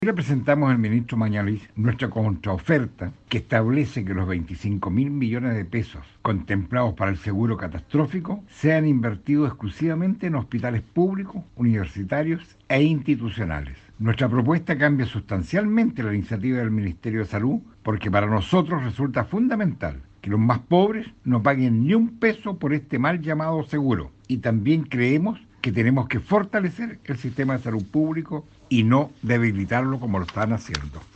Le presentamos al ministro Mañalich nuestra contraoferta que establece que los 25.000 millones de pesos contemplados para el seguro catastrófico sean invertidos exclusivamente en hospitales públicos, universitarios e institucionales. Nuestra propuesta cambia sustancialmente la iniciativa del Ministerio de Salud porque para nosotros resulta fundamental que los más pobres no paguen ni un peso por este mal llamado seguro. Y también creemos que tenemos que fortalecer el sistema de salud público y no debilitarlo como lo están haciendo.